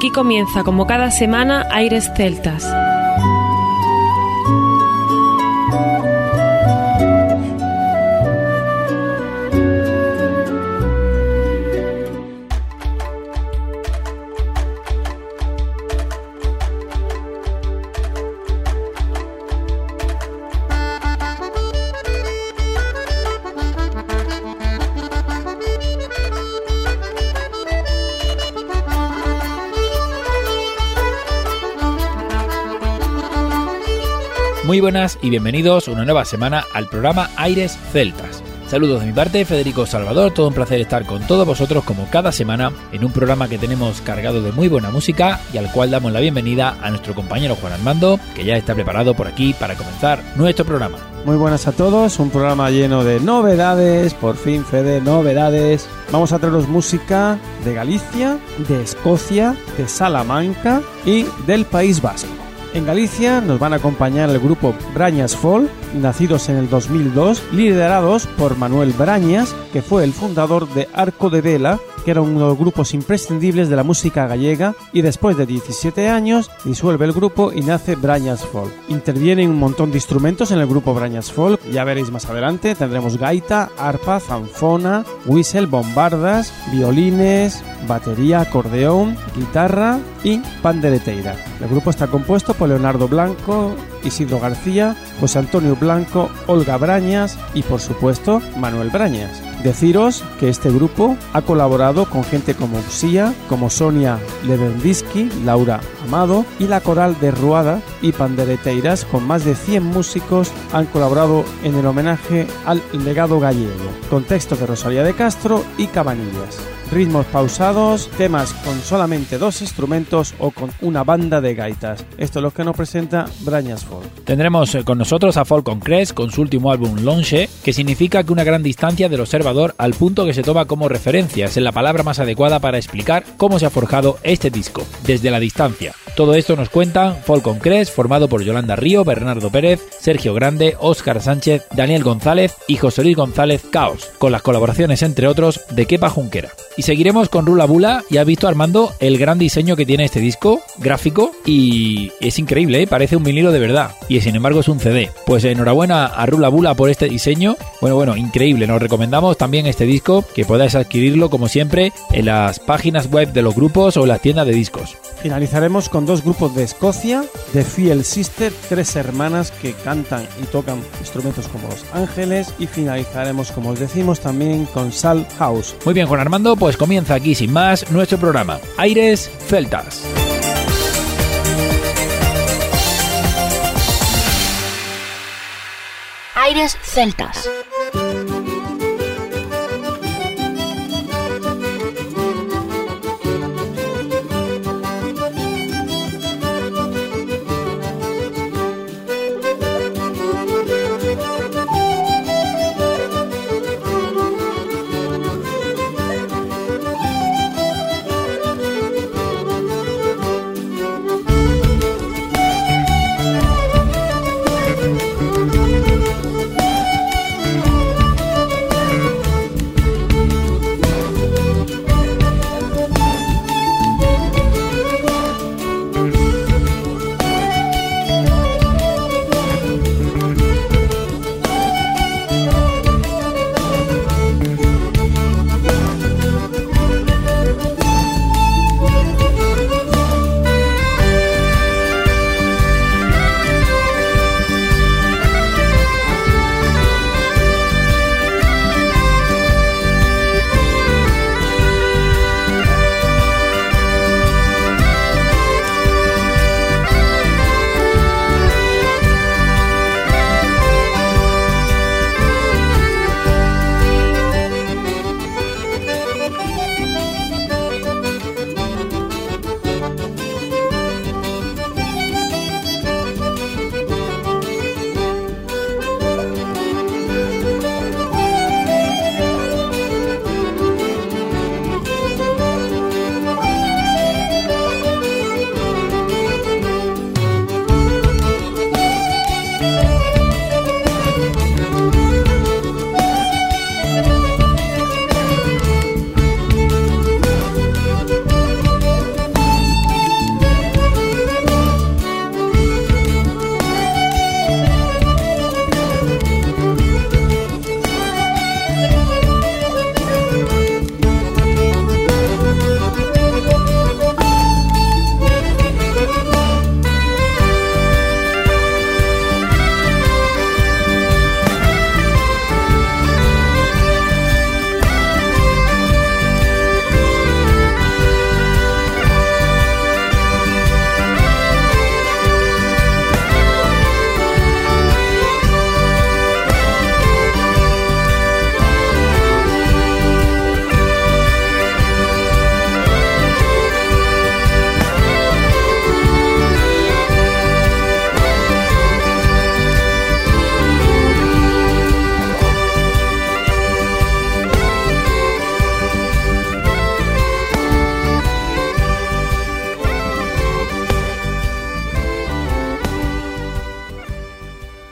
Aquí comienza, como cada semana, Aires Celtas. Muy buenas y bienvenidos una nueva semana al programa Aires Celtas. Saludos de mi parte, Federico Salvador, todo un placer estar con todos vosotros como cada semana en un programa que tenemos cargado de muy buena música y al cual damos la bienvenida a nuestro compañero Juan Armando, que ya está preparado por aquí para comenzar nuestro programa. Muy buenas a todos, un programa lleno de novedades, por fin Fede, novedades. Vamos a traeros música de Galicia, de Escocia, de Salamanca y del País Vasco. En Galicia nos van a acompañar el grupo Brañas Folk, nacidos en el 2002, liderados por Manuel Brañas, que fue el fundador de Arco de Vela, que era uno de los grupos imprescindibles de la música gallega, y después de 17 años disuelve el grupo y nace Brañas Folk. Intervienen un montón de instrumentos en el grupo Brañas Folk, ya veréis más adelante, tendremos gaita, arpa, zanfona, whistle, bombardas, violines, batería, acordeón, guitarra y pandereteira. El grupo está compuesto por Leonardo Blanco, Isidro García, José Antonio Blanco, Olga Brañas y por supuesto Manuel Brañas. Deciros que este grupo ha colaborado con gente como Uxía, como Sonia Lewandowski, Laura Amado y la coral de Ruada y Pandereteiras, con más de 100 músicos, han colaborado en el homenaje al legado gallego, con textos de Rosalía de Castro y Cabanillas. Ritmos pausados, temas con solamente 2 instrumentos o con una banda de gaitas. Esto es lo que nos presenta Brañas Folk. Tendremos con nosotros a Folk Concrets con su último álbum Longe, que significa que una gran distancia del observador al punto que se toma como referencia es la palabra más adecuada para explicar cómo se ha forjado este disco, desde la distancia. Todo esto nos cuentan Folk Concrets, formado por Yolanda Río, Bernardo Pérez, Sergio Grande, Óscar Sánchez, Daniel González y José Luis González Caos, con las colaboraciones entre otros de Kepa Junquera. Y seguiremos con Rula Bula. Ya has visto, Armando, el gran diseño que tiene este disco gráfico y es increíble, ¿eh? Parece un vinilo de verdad y sin embargo es un CD. Pues enhorabuena a Rula Bula por este diseño. Bueno, increíble. Nos recomendamos también este disco, que podáis adquirirlo como siempre en las páginas web de los grupos o en las tiendas de discos. Finalizaremos con 2 grupos de Escocia, The Fiel Sister, 3 hermanas que cantan y tocan instrumentos como los ángeles, y finalizaremos, como os decimos, también con Sal House. Muy bien, Juan Armando, pues comienza aquí sin más nuestro programa Aires Celtas. Aires Celtas.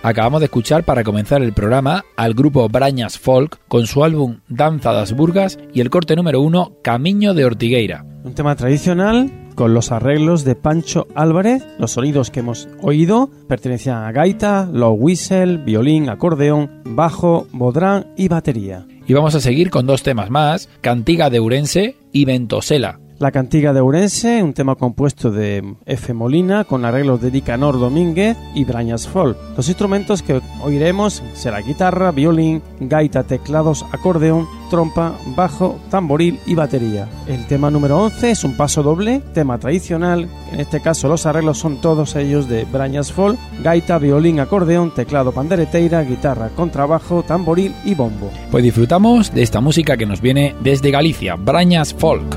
Acabamos de escuchar para comenzar el programa al grupo Brañas Folk con su álbum Danza das Burgas y el corte número 1 Camiño de Ortigueira. Un tema tradicional con los arreglos de Pancho Álvarez. Los sonidos que hemos oído pertenecían a gaita, low whistle, violín, acordeón, bajo, bodrán y batería. Y vamos a seguir con 2 temas más, Cantiga de Ourense y Ventosela. La Cantiga de Ourense, un tema compuesto de F. Molina con arreglos de Nicanor Domínguez y Brañas Folk. Los instrumentos que oiremos será guitarra, violín, gaita, teclados, acordeón, trompa, bajo, tamboril y batería. El tema número 11 es un paso doble, tema tradicional. En este caso los arreglos son todos ellos de Brañas Folk, gaita, violín, acordeón, teclado, pandereteira, guitarra, contrabajo, tamboril y bombo. Pues disfrutamos de esta música que nos viene desde Galicia, Brañas Folk.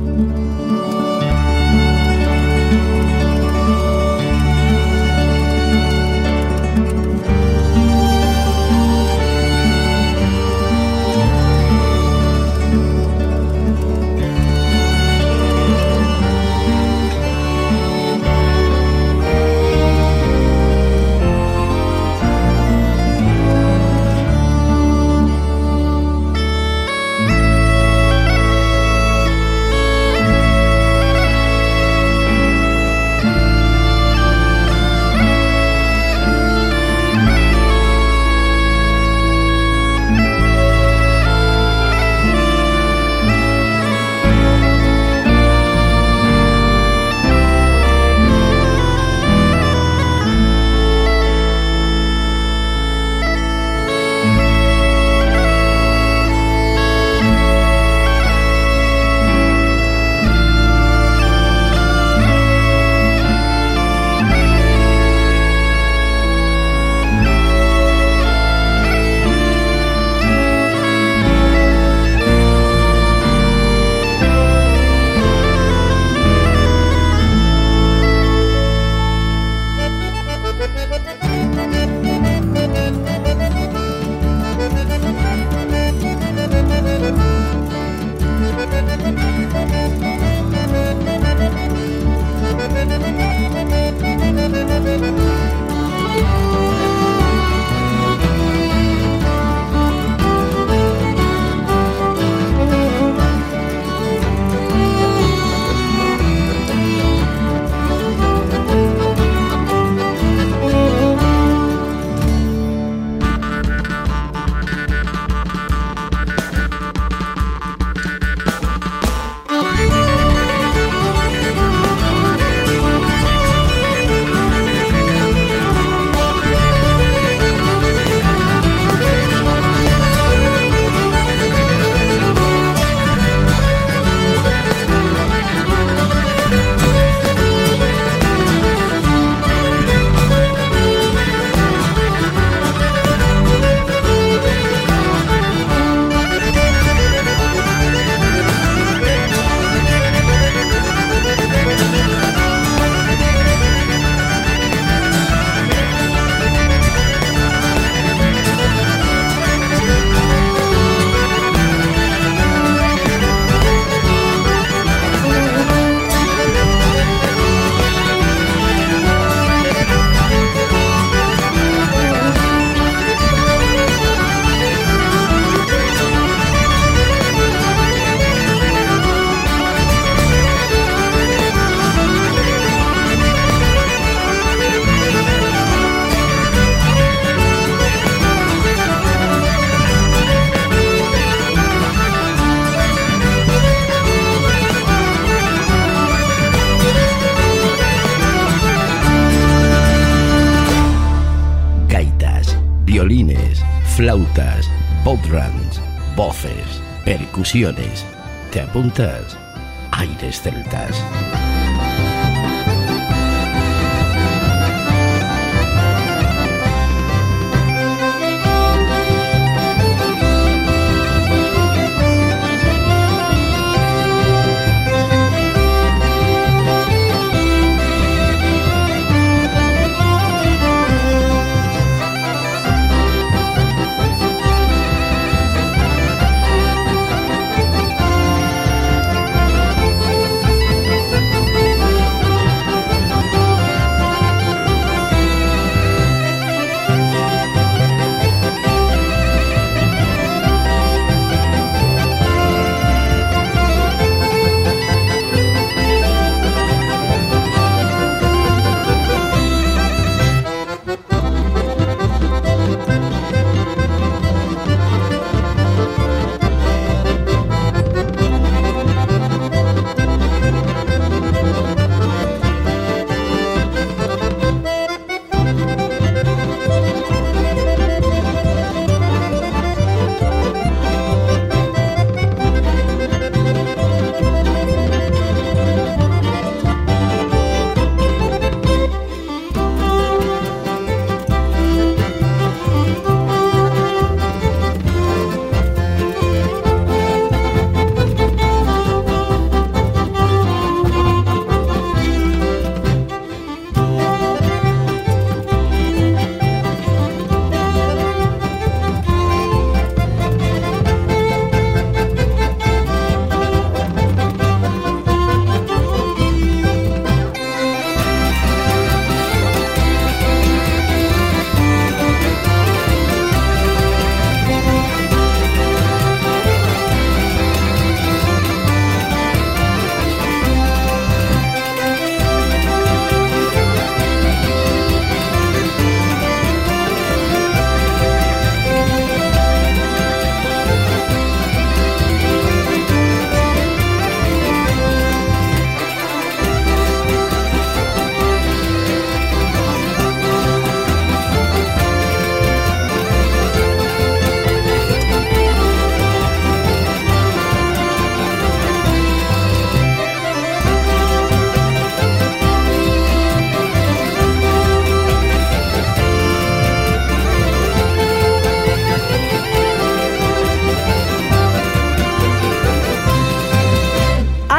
violines, flautas, bodhrans, voces, percusiones. ¿Te apuntas? Aires celtas.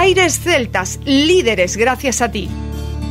Aires Celtas, líderes gracias a ti.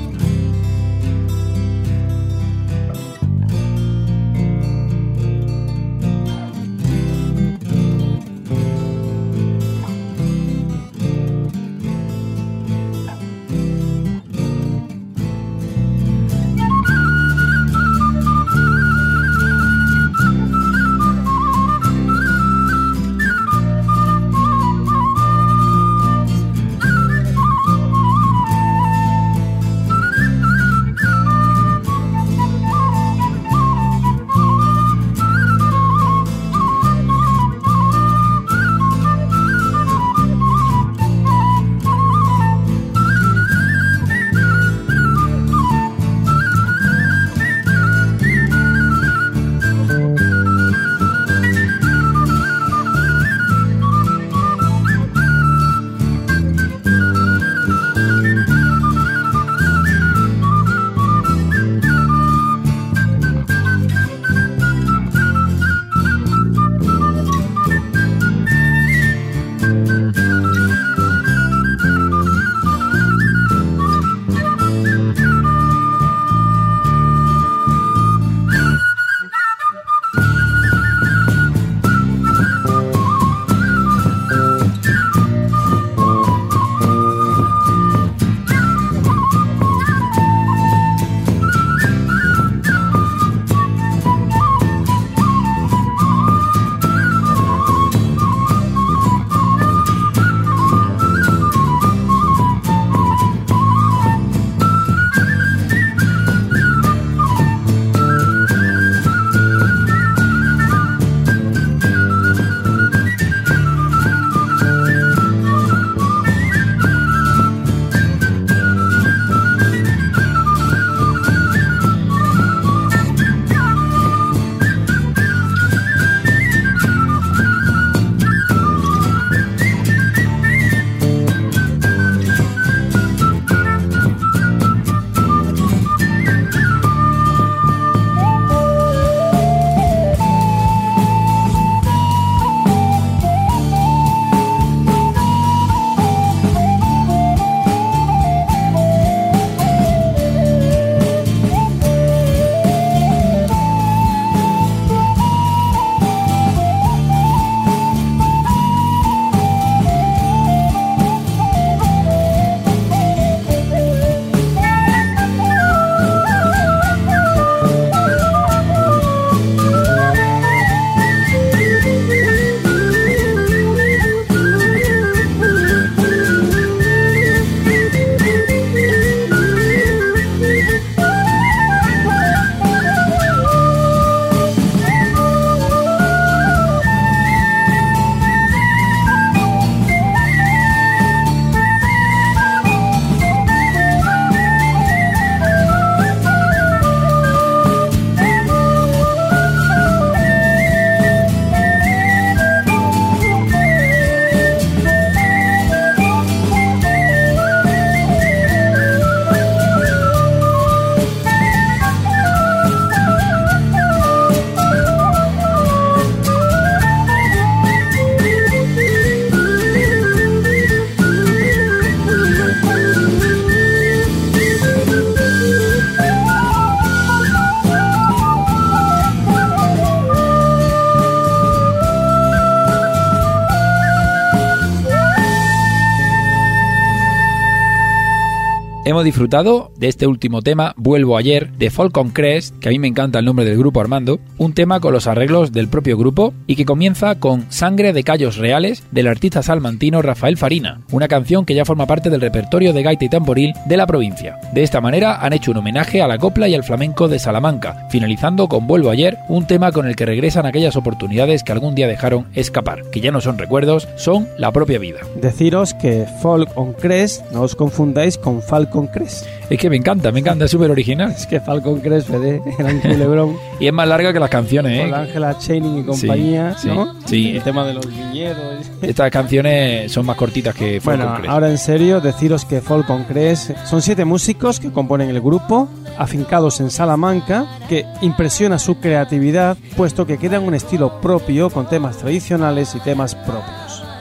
Hemos disfrutado de este último tema, Vuelvo ayer, de Folk on Crest, que a mí me encanta el nombre del grupo Armando, un tema con los arreglos del propio grupo y que comienza con Sangre de Callos Reales del artista salmantino Rafael Farina, una canción que ya forma parte del repertorio de gaita y tamboril de la provincia. De esta manera han hecho un homenaje a la copla y al flamenco de Salamanca, finalizando con Vuelvo ayer, un tema con el que regresan aquellas oportunidades que algún día dejaron escapar, que ya no son recuerdos, son la propia vida. Deciros que Folk on Crest, no os confundáis con Falcon Crest. Es que me encanta, es súper original. Es que Falcon Crest, Fede, era un culebrón. Y es más larga que las canciones, Con Ángela Channing y compañía, sí, ¿no? Sí. El tema de los viñedos. Estas canciones son más cortitas que Folk on Crest. Ahora en serio, deciros que Folk on Crest son 7 músicos que componen el grupo, afincados en Salamanca, que impresiona su creatividad, puesto que crean un estilo propio con temas tradicionales y temas propios.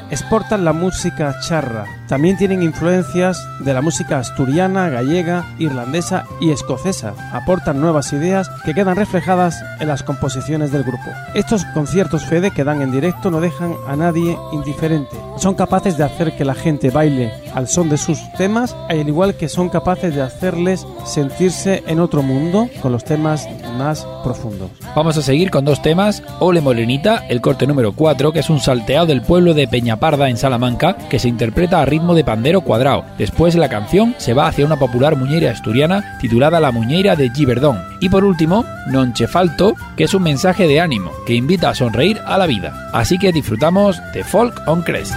exportan la música charra. También tienen influencias de la música asturiana, gallega, irlandesa y escocesa. Aportan nuevas ideas que quedan reflejadas en las composiciones del grupo. Estos conciertos, Fede, que dan en directo no dejan a nadie indiferente. Son capaces de hacer que la gente baile al son de sus temas, al igual que son capaces de hacerles sentirse en otro mundo con los temas más profundos. Vamos a seguir con dos temas. Ole Morenita, el corte número 4, que es un salteado del pueblo de Peñaparda en Salamanca, que se interpreta a ritmo de pandero cuadrado. Después la canción se va hacia una popular muñeira asturiana titulada La Muñeira de Giverdón. Y por último, Non che falto, que es un mensaje de ánimo que invita a sonreír a la vida. Así que disfrutamos de Folk on Crest.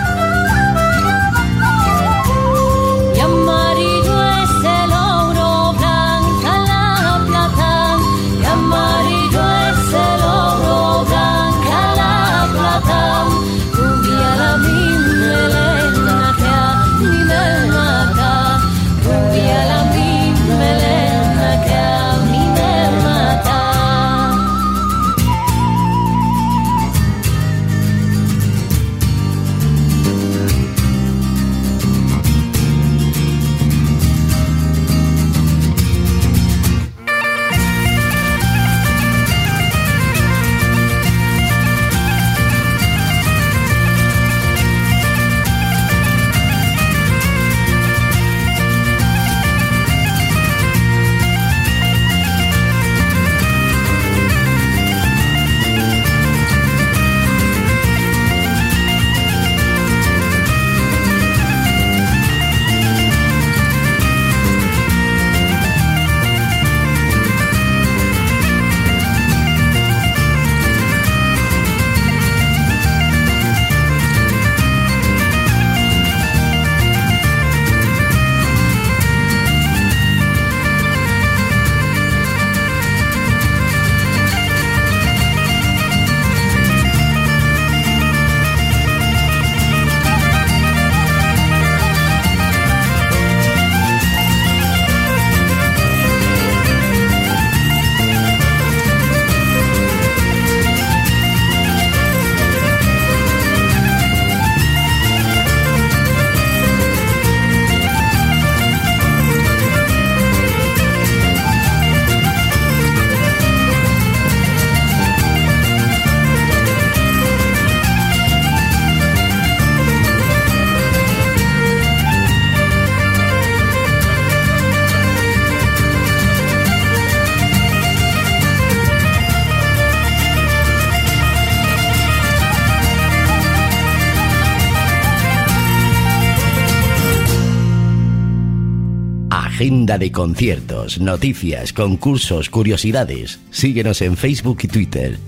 Agenda de conciertos, noticias, concursos, curiosidades. Síguenos en Facebook y Twitter,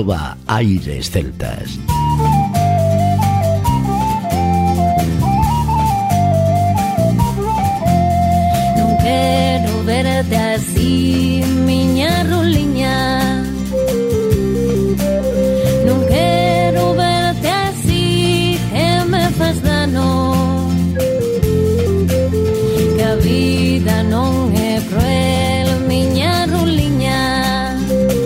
@airesceltas. Non quero verte así, miña ruliña. Non quero verte así, que me faz dano. Que a vida non é cruel, miña ruliña.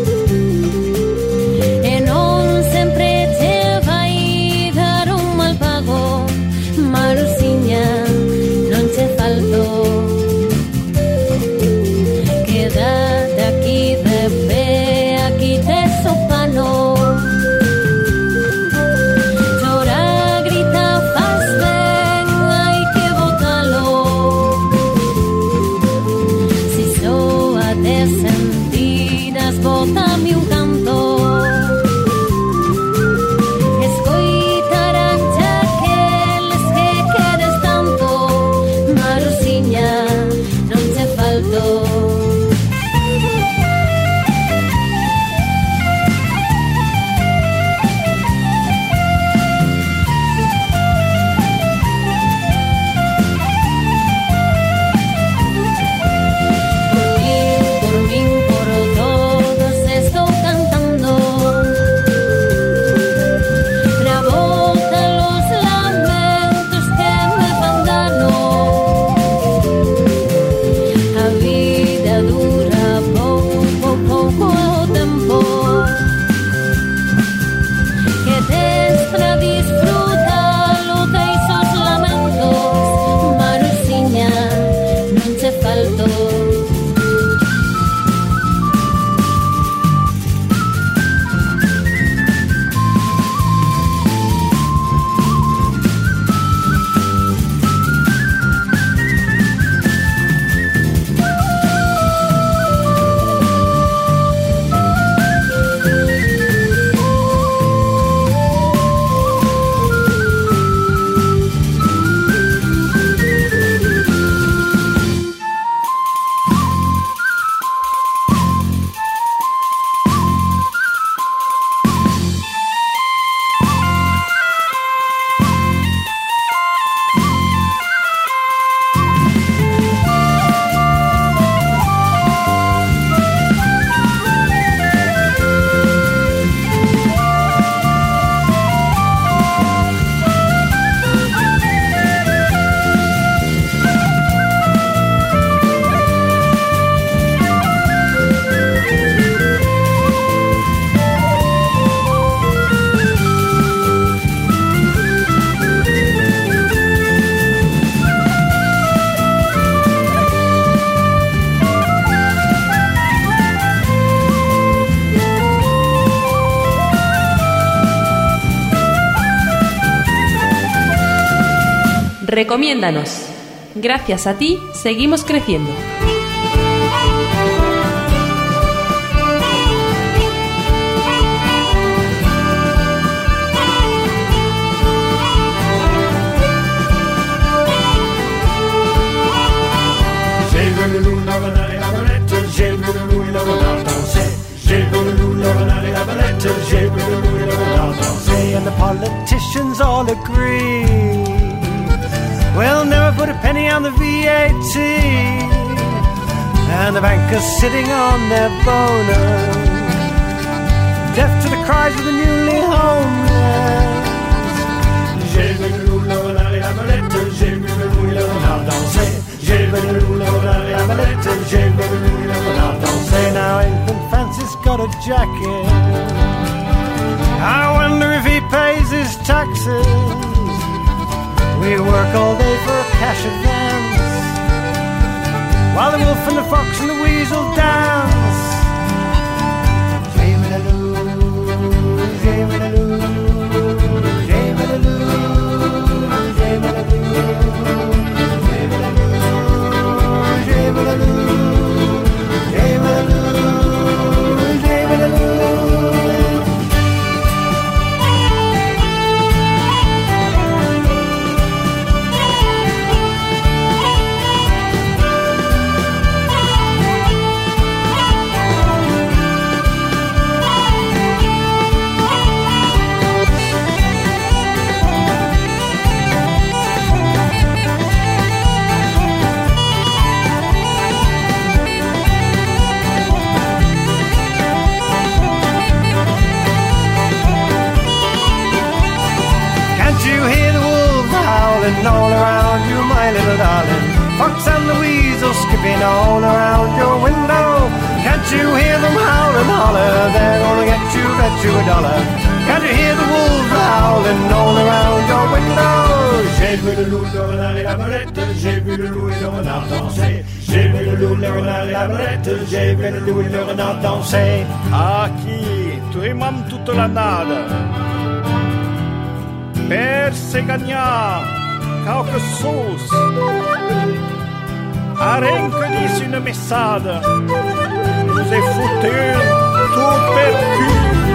E non sempre te vai dar un mal pago, Marusiña, non te falto. Quédate aquí de Recomiéndanos. Gracias a ti, seguimos creciendo. And the politicians all agree we'll never put a penny on the VAT, and the bankers sitting on their bonus, deaf to the cries of the newly homeless. J'ai vu le loup, la valette, j'ai vu le loup, le renard danser. J'ai vu le loup, la valette, j'ai vu le loup, le renard danser. Now Infant Francis got a jacket. I wonder if he pays his taxes. We work all day for a cash advance, while the wolf and the fox and the weasel dance. J'ai-me-la-lou, j'ai-me-la-lou, j'ai-me-la-lou, j'ai-me-la-lou, j'ai-me-la-lou, j'ai-me-la-lou, j'ai-me-la-lou, j'ai-me-la-lou. All around you, my little darling, fox and the weasel skipping all around your window. Can't you hear them howl and holler? They're gonna get you, bet you $1. Can't you hear the wolves howling all around your window? J'ai vu le loup, le renard et la belette, j'ai vu le loup et le renard danser. J'ai vu le loup, le renard et la belette, j'ai vu le loup et le renard danser. Aqui, tremam tutta la nada, per se gagnar quelque chose. Arranque d'ici une messade, vous ai foutu tout perdu.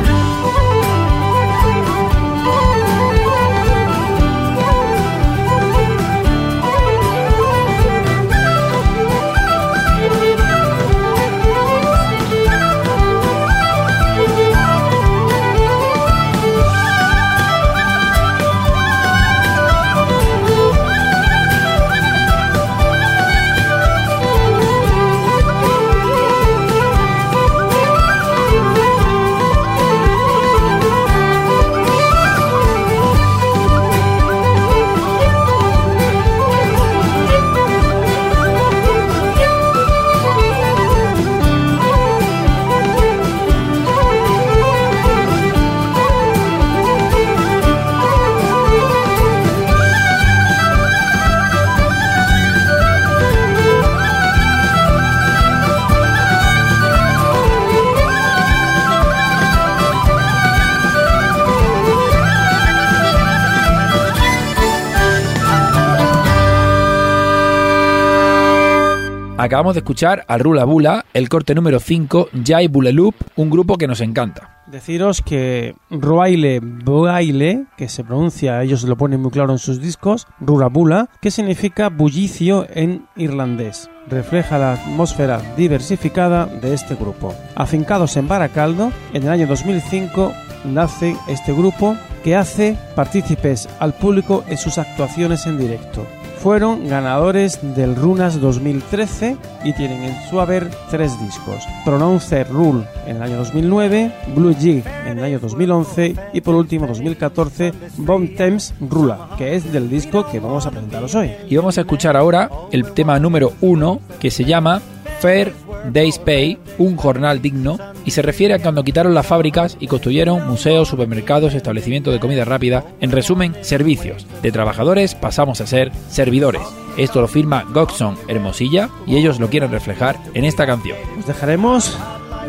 Acabamos de escuchar a Rula Bula, el corte número 5, Jai Bulelup, un grupo que nos encanta. Deciros que Roaile Boaile, que se pronuncia, ellos lo ponen muy claro en sus discos, Rula Bula, que significa bullicio en irlandés. Refleja la atmósfera diversificada de este grupo. Afincados en Baracaldo, en el año 2005 nace este grupo que hace partícipes al público en sus actuaciones en directo. Fueron ganadores del Runas 2013 y tienen en su haber 3 discos. Pronounce Rule en el año 2009, Blue Jig en el año 2011 y por último 2014 Bon Temps Rula, que es del disco que vamos a presentaros hoy. Y vamos a escuchar ahora el tema número 1, que se llama Fair Day's Pay, un jornal digno, y se refiere a cuando quitaron las fábricas y construyeron museos, supermercados, establecimientos de comida rápida, en resumen, servicios. De trabajadores pasamos a ser servidores. Esto lo firma Godson Hermosilla y ellos lo quieren reflejar en esta canción. Os dejaremos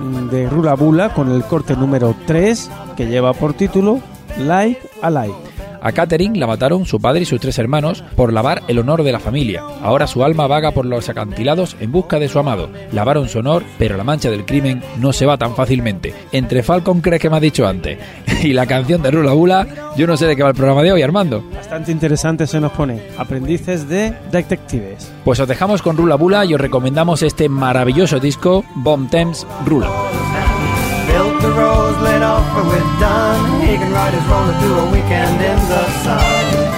de Rula Bula con el corte número 3, que lleva por título Like a Like. A Catherine la mataron su padre y sus 3 hermanos por lavar el honor de la familia. Ahora su alma vaga por los acantilados en busca de su amado. Lavaron su honor, pero la mancha del crimen no se va tan fácilmente. Entre Falcon Crest, que me has dicho antes, y la canción de Rula Bula, yo no sé de qué va el programa de hoy, Armando. Bastante interesante se nos pone. Aprendices de detectives. Pues os dejamos con Rula Bula y os recomendamos este maravilloso disco, Bon Temps Rula. Built the roads, let off or we're done. He can ride his roller through a weekend in the sun.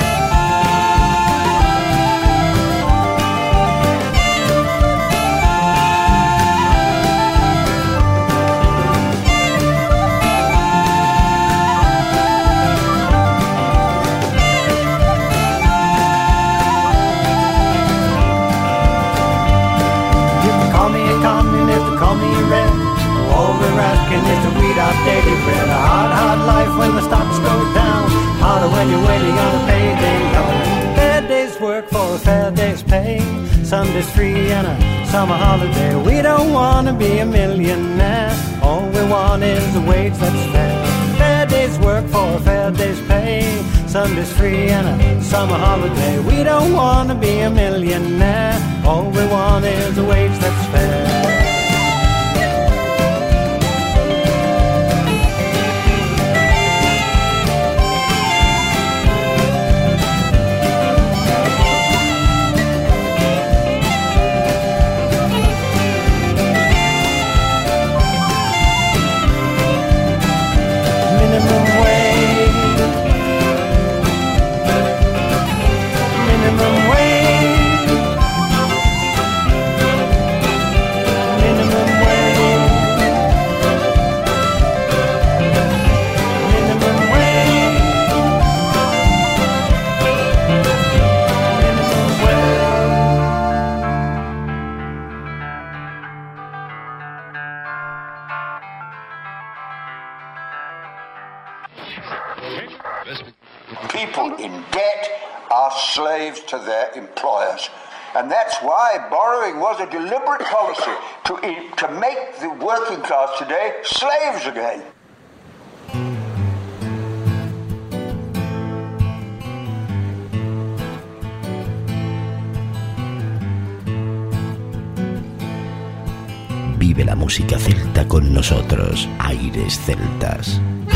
You can call me a communist, call me a red. All we're asking is to weed out daily bread. A hard, hard life when the stocks go down. Harder when you're waiting on a payday loan. Fair day's work for a fair day's pay. Sunday's free and a summer holiday. We don't want to be a millionaire. All we want is a wage that's fair. Fair day's work for a fair day's pay. Sunday's free and a summer holiday. We don't want to be a millionaire. All we want is a wage that's fair. People in debt are slaves to their employers. And that's why borrowing was a deliberate policy to make the working class today slaves again. Vive la música celta con nosotros, Aires Celtas.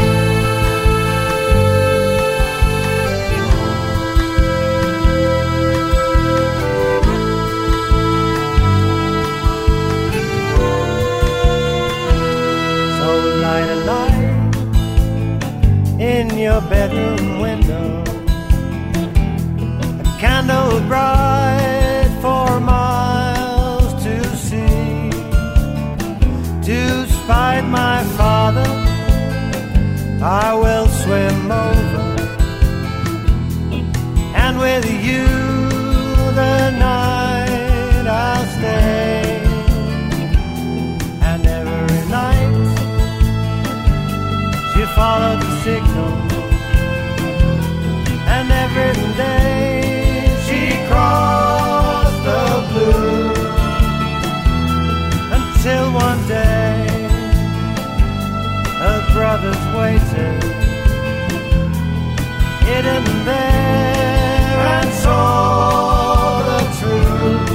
In your bedroom window, a candle bright for miles to see. To spite my father, I will swim over, and with you the night I'll stay. And every night she followed the signal, and every day she crossed the blue, until one day her brothers waited, hidden there, and saw the truth.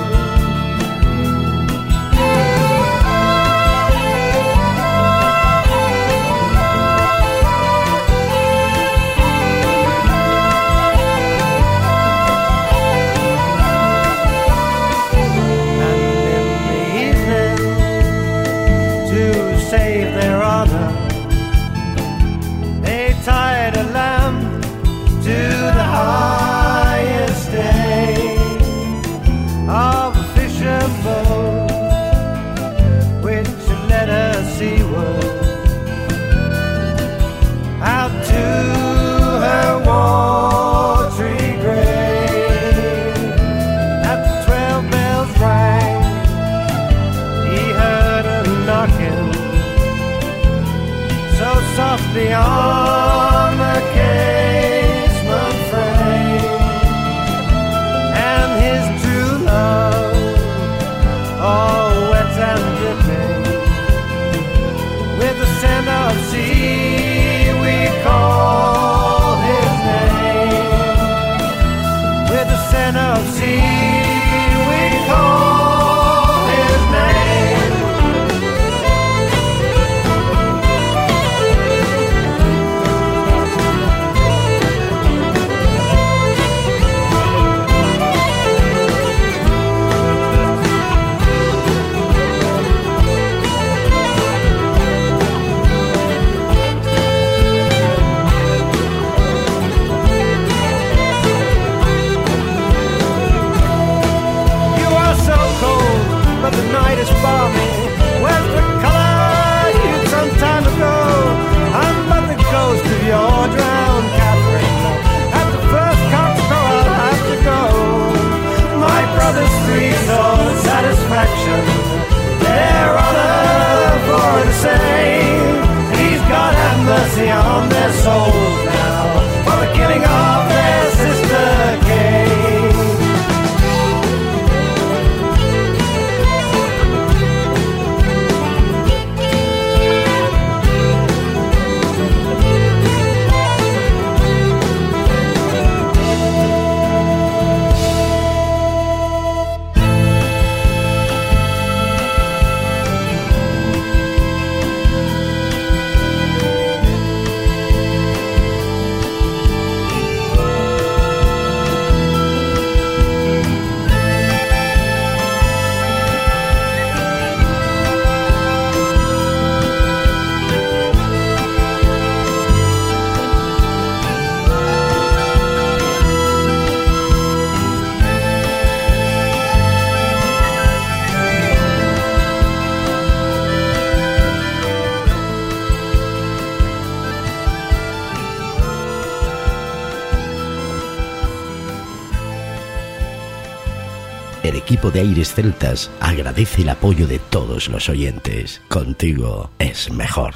El equipo de Aires Celtas agradece el apoyo de todos los oyentes. Contigo es mejor.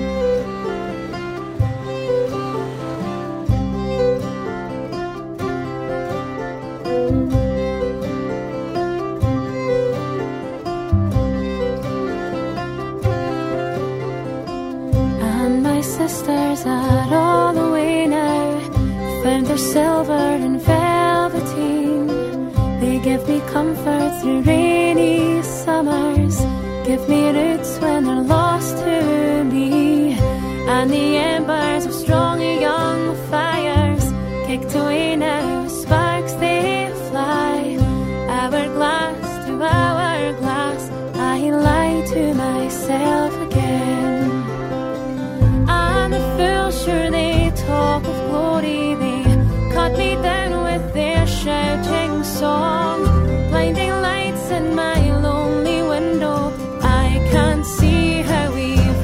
And my sisters are all away now, found their silver and velveteen. They give me comfort through rainy summers, give me roots when they're lost to me. And the embers of strong young fires kicked away now, sparks they fly. Hourglass to hourglass, I lie to myself again. And the fools, sure they talk of glory, they cut me down with their shouting song. Blinding lights in my lonely window, I can't see how we've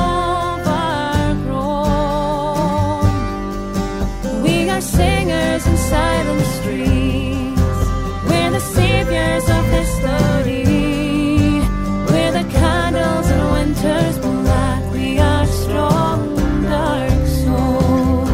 overgrown. We are singers in silent streets, we're the saviors of history, we're the candles in winter's black, we are strong, dark souls.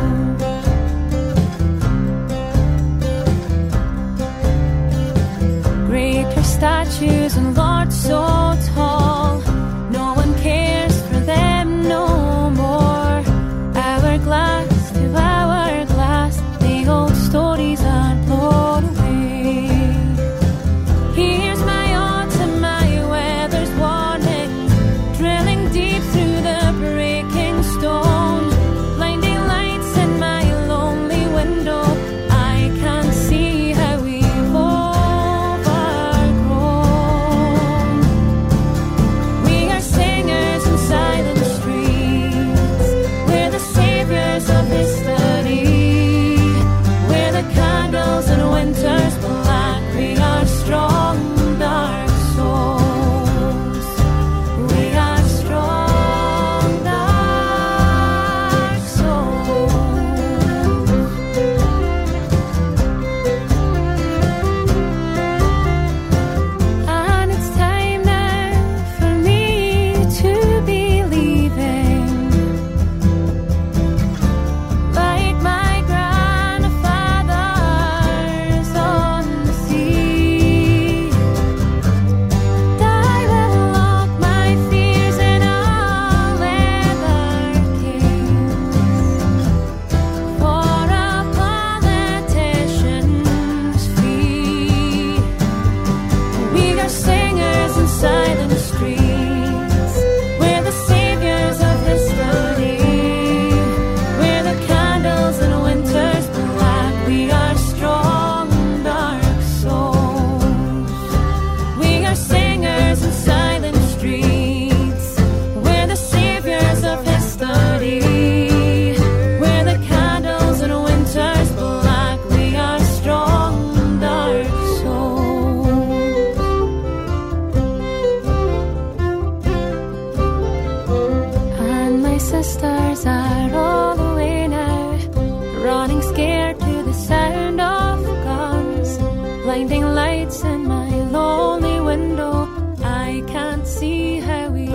Greater statues and lords so tall, no one cares for them no more. Hourglass to hourglass, the old stories are blown away. Here's my autumn, my weather's warning, drilling deep through the breaking stone. Blinding lights in my lonely window, I can't see how we've overgrown. We are singers in silent streets, we're the saviors of history, we're the candles in winter's black, we are strong, dark souls. We are strong, dark souls. And it's time now for me to be leaving, like my grandfathers on the sea. I will lock my fears in a leather case for a politician's fee. We are singers in silent streets, we're the saviors of history, we're the candles in winter's black, we are strong, dark souls. We are singers in silent streets, we're the saviors of history, we're the candles in winter's black, we are strong, dark souls. And my sisters are all away now, running scared to the sound of guns. Blinding lights in my lonely window, I can't see how we've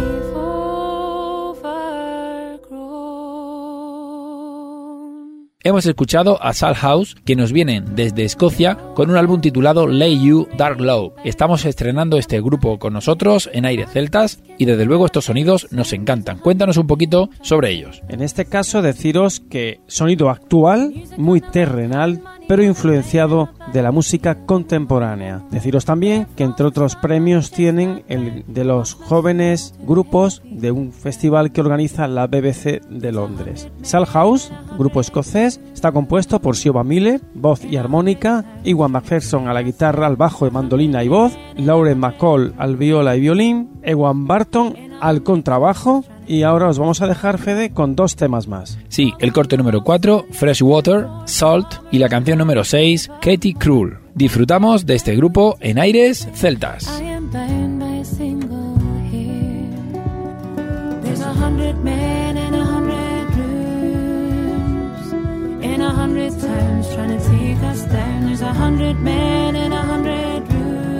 overgrown. Hemos escuchado a Sal House, que nos vienen desde Escocia con un álbum titulado Lay You Dark Low. Estamos estrenando este grupo con nosotros en Aires Celtas y desde luego estos sonidos nos encantan. Cuéntanos un poquito sobre ellos. En este caso deciros que sonido actual, muy terrenal, pero influenciado de la música contemporánea. Deciros también que entre otros premios tienen el de los jóvenes grupos de un festival que organiza la BBC de Londres. Sal House, grupo escocés, está compuesto por Siobhan Miller, voz y armónica, Iwan McPherson a la guitarra, al bajo y mandolina y voz, Lauren McCall al viola y violín, Ewan Barton al contrabajo. Y ahora os vamos a dejar, Fede, con dos temas más. Sí, el corte número 4, Fresh Water, Salt, y la canción número 6, Katie Krull. Disfrutamos de este grupo en Aires Celtas. I am bound by a single hair. There's 100 men in 100 rooms, in 100 towns trying to take us down. There's 100 men in 100 rooms.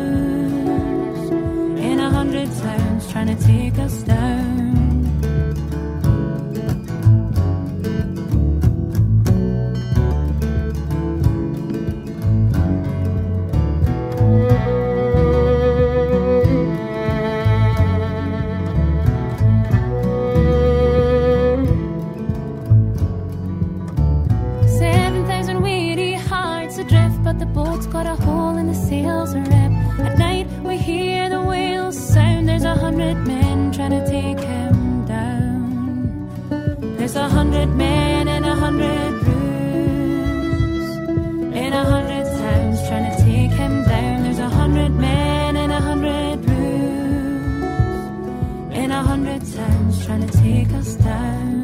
trying to take us down. Got a hole in the sails a rip. At night we hear the whales sound. There's 100 men trying to take him down. There's 100 men in 100 rooms, in 100 towns trying to take him down. There's 100 men in 100 rooms, in 100 towns trying to take us down.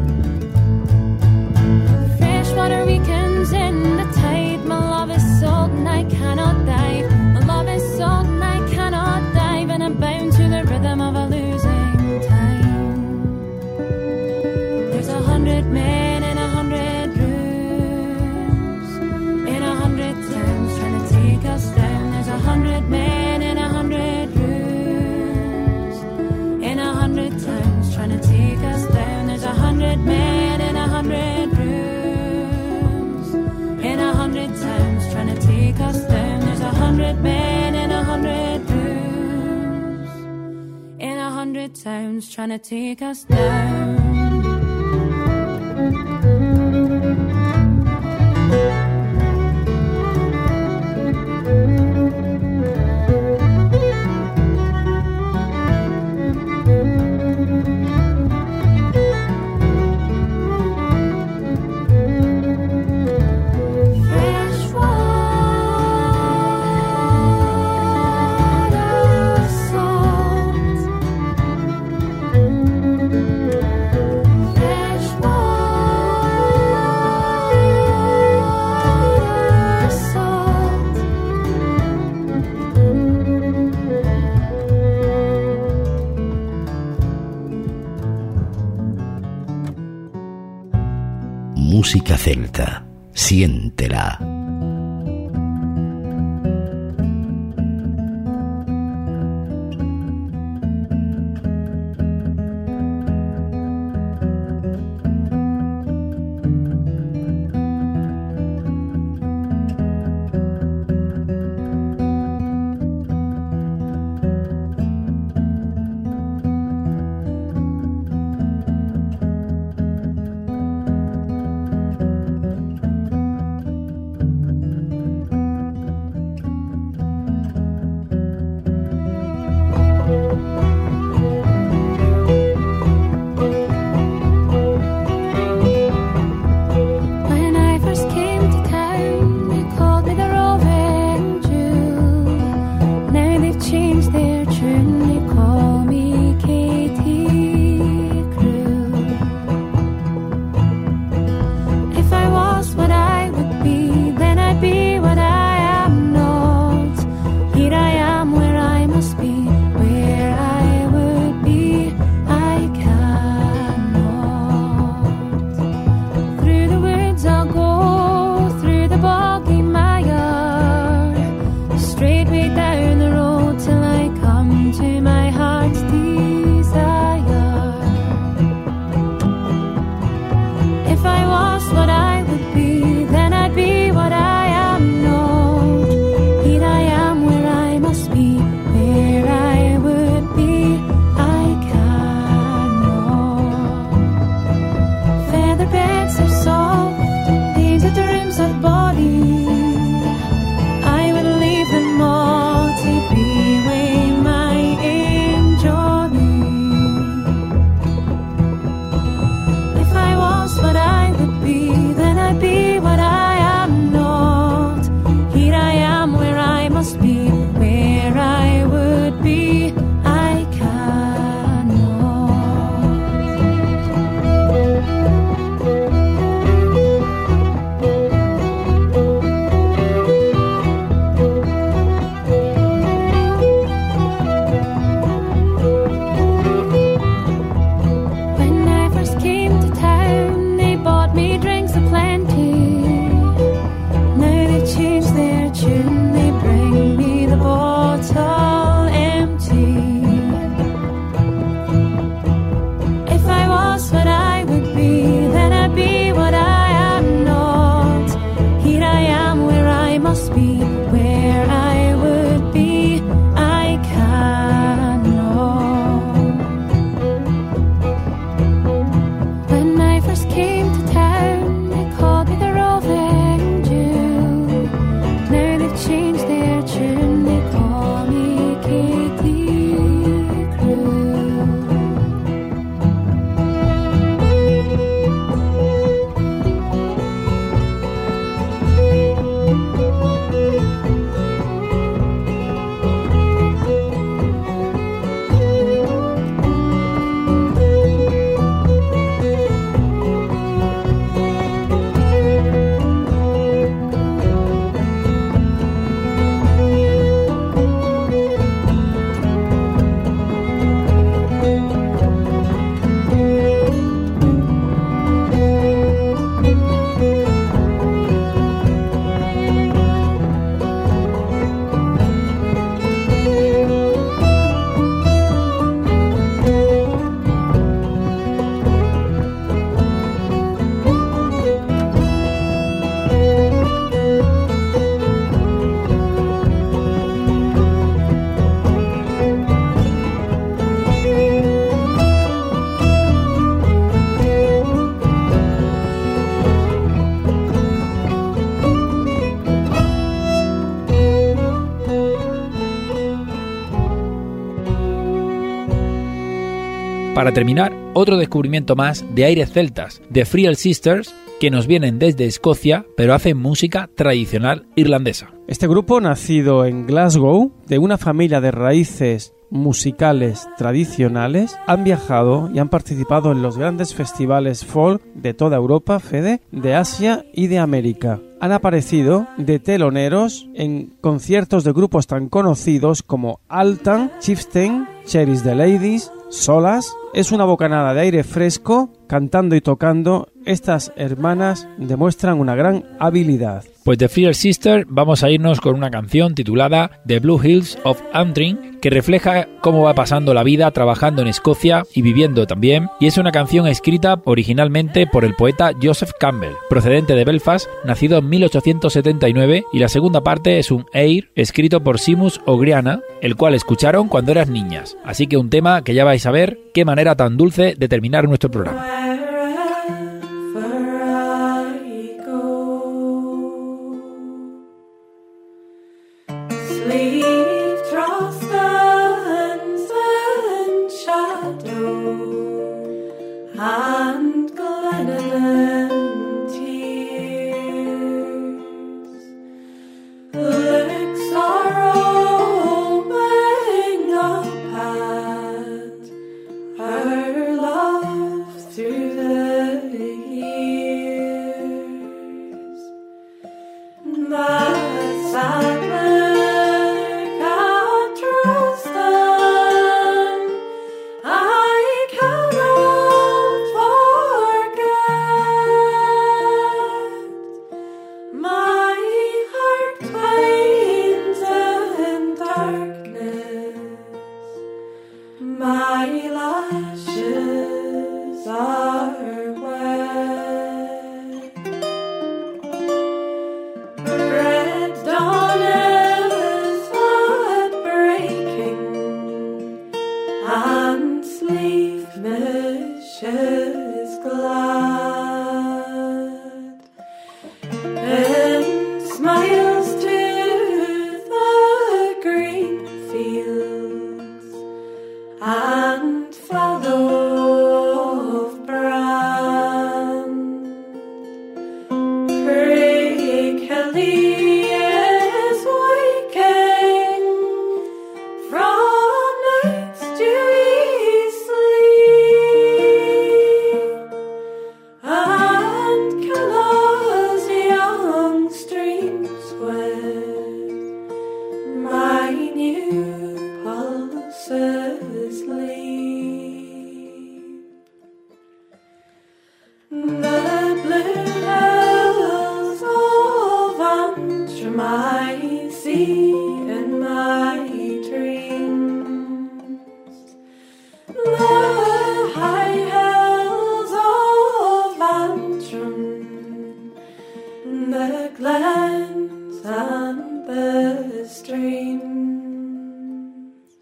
Freshwater weekends in the tide. My love is salt and I cannot dive. My love is salt and I cannot dive. And I'm bound to the rhythm of a losing time. There's 100 men in 100 rooms, in 100 towns trying to take us down. There's 100 men in 100 rooms, in 100 towns trying to take us down. There's 100 men in 100 rooms, in 100 towns trying to take us down. There's 100 men in 100 rooms, in 100 towns trying to take us down. Música celta, siéntela. Para terminar, otro descubrimiento más de aires celtas, The Friel Sisters, que nos vienen desde Escocia, pero hacen música tradicional irlandesa. Este grupo, nacido en Glasgow, de una familia de raíces musicales tradicionales, han viajado y han participado en los grandes festivales folk de toda Europa, Fede, de Asia y de América. Han aparecido de teloneros en conciertos de grupos tan conocidos como Altan, Chieftain, Cherish the Ladies, Solas. Es una bocanada de aire fresco, cantando y tocando. Estas hermanas demuestran una gran habilidad. Pues de Friel Sister vamos a irnos con una canción titulada The Blue Hills of Antrim, que refleja cómo va pasando la vida trabajando en Escocia y viviendo también, y es una canción escrita originalmente por el poeta Joseph Campbell, procedente de Belfast, nacido en 1879, y la segunda parte es un air escrito por Seamus O'Griana, el cual escucharon cuando eras niñas, así que un tema que ya vais a ver qué manera tan dulce de terminar nuestro programa. And Glennon tears, licks are roaming up at her love through the years. That sadly can't trust them. I cannot forget. My heart finds in darkness. My lashes are wet. Red dawn is but breaking, and sleepness is glad. And smiles to the green fields and fallow of bran. Craig Kelly is waking from night's dewy sleep, and Killa's young streams with my new pulses leap. The blue hills of Antrim I see in my dreams. The high hills of Antrim, the glens and the streams.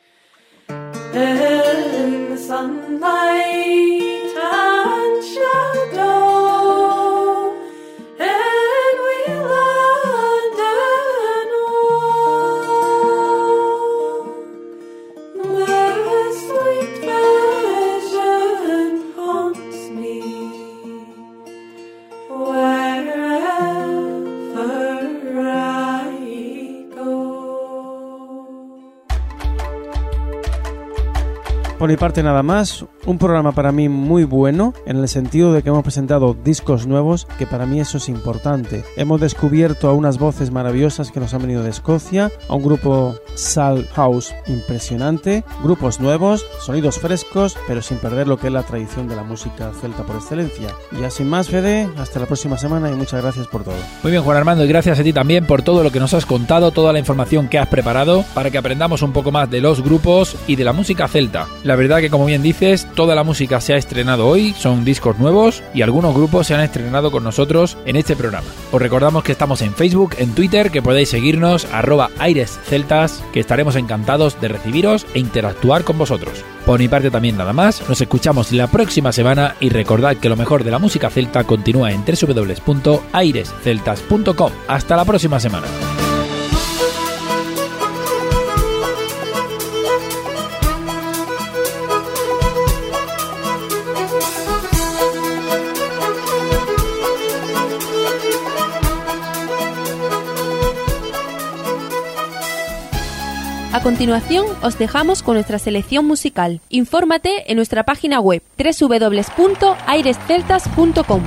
In the sunlight and shadow, in Wheeland and all, the sweet vision haunts me wherever I go. Por mi parte nada más, un programa para mí muy bueno, en el sentido de que hemos presentado discos nuevos, que para mí eso es importante. Hemos descubierto a unas voces maravillosas que nos han venido de Escocia, a un grupo Soul House impresionante, grupos nuevos, sonidos frescos, pero sin perder lo que es la tradición de la música celta por excelencia. Y así más, Fede, hasta la próxima semana y muchas gracias por todo. Muy bien, Juan Armando, y gracias a ti también por todo lo que nos has contado, toda la información que has preparado para que aprendamos un poco más de los grupos y de la música celta. La verdad que, como bien dices, toda la música se ha estrenado hoy, son discos nuevos y algunos grupos se han estrenado con nosotros en este programa. Os recordamos que estamos en Facebook, en Twitter, que podéis seguirnos @airesceltas, que estaremos encantados de recibiros e interactuar con vosotros. Por mi parte también nada más, nos escuchamos la próxima semana y recordad que lo mejor de la música celta continúa en www.airesceltas.com. Hasta la próxima semana. A continuación, os dejamos con nuestra selección musical. Infórmate en nuestra página web www.airesceltas.com.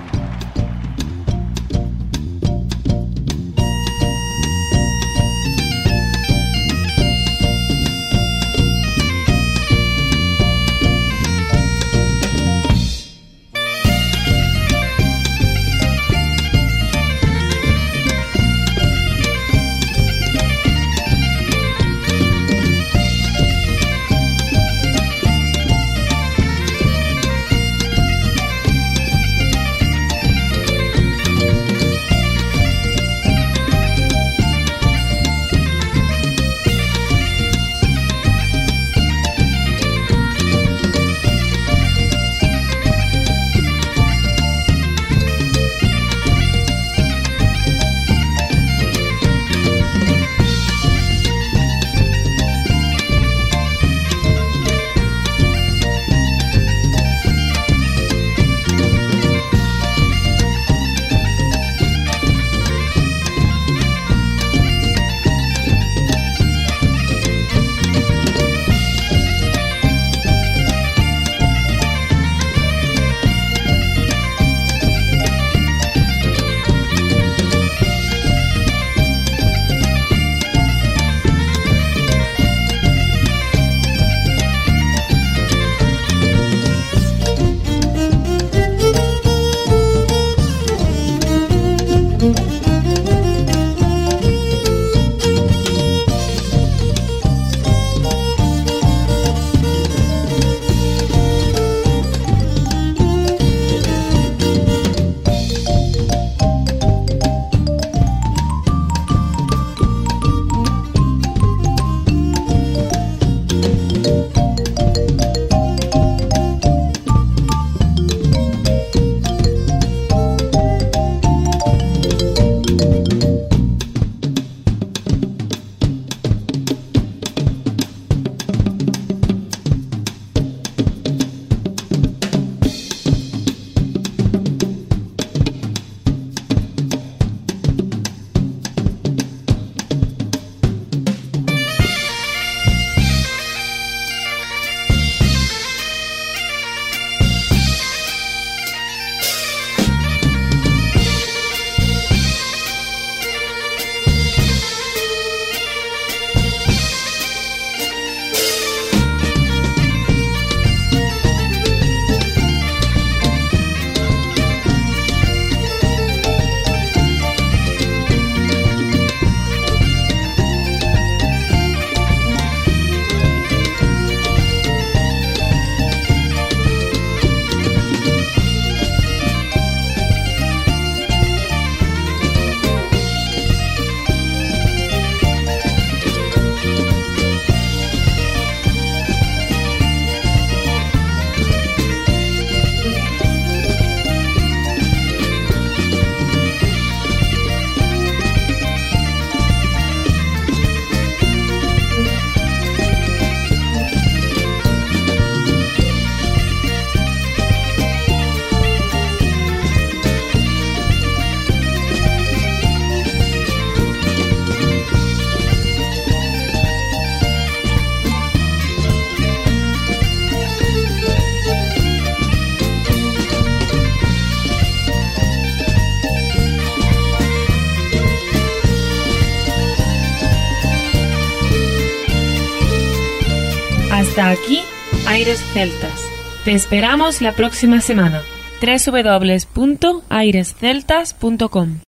Hasta aquí, Aires Celtas. Te esperamos la próxima semana. www.airesceltas.com